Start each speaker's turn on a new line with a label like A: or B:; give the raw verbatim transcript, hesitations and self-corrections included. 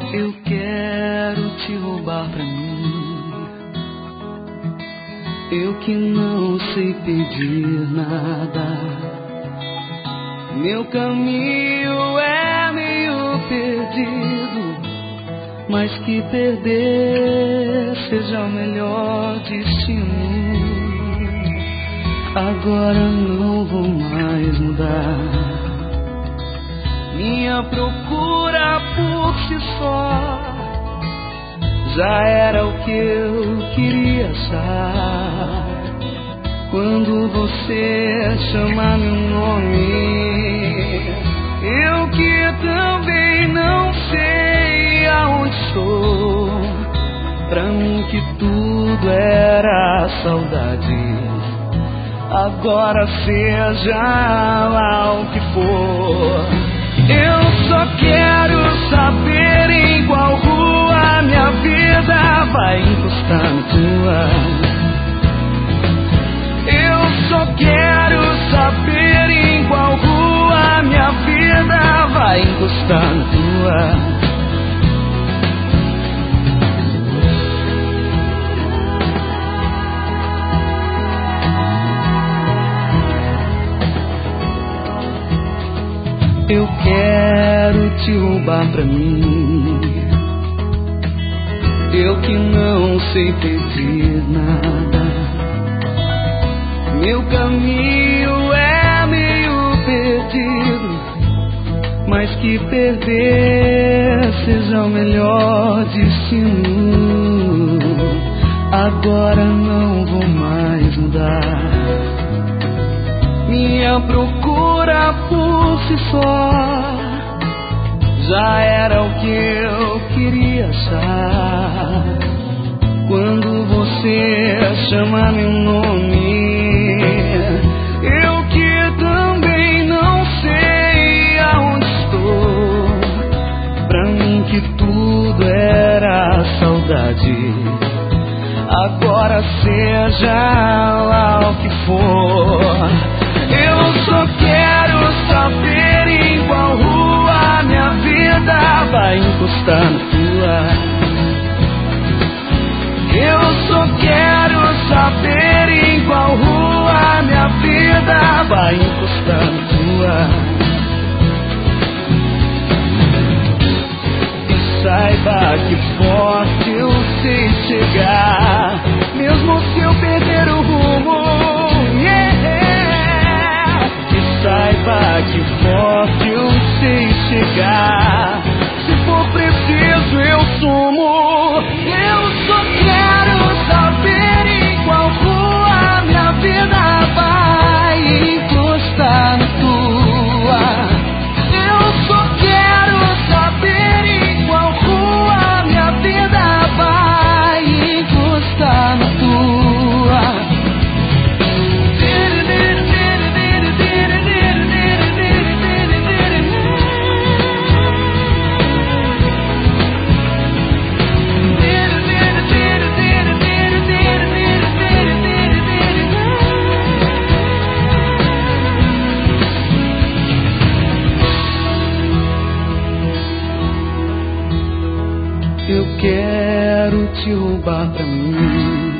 A: Eu quero te roubar pra mim, eu que não sei pedir nada. Meu caminho é meio perdido, mas que perder seja o melhor destino. Agora não vou mais mudar, minha procura por si só já era o que eu queria achar. Quando você chama meu nome, eu que também não sei aonde estou. Pra mim que tudo era saudade, agora seja lá o que for. Eu só quero saber em qual rua minha vida vai encostar na tua. Eu só quero saber em qual rua minha vida vai encostar na tua. Eu quero te roubar pra mim, eu que não sei pedir nada. Meu caminho é meio perdido, mas que perder seja o melhor destino. Agora não vou mais mudar, minha procura por si só já era o que eu queria achar. Quando você chama meu nome, eu que também não sei aonde estou. Pra mim que tudo era saudade, agora seja lá o que for. Eu só quero saber em qual rua minha vida vai encostar na tua. Eu só quero saber em qual rua minha vida vai encostar na tua. E saiba que forte eu sei chegar, mesmo se eu perder o rumo. Yeah! E saiba que forte eu sei chegar, se for preciso eu sumo. Eu só quero saber em qual rua minha vida vai encostar na tua. Eu só quero saber em qual rua minha vida vai encostar na tua. Eu quero te roubar pra mim,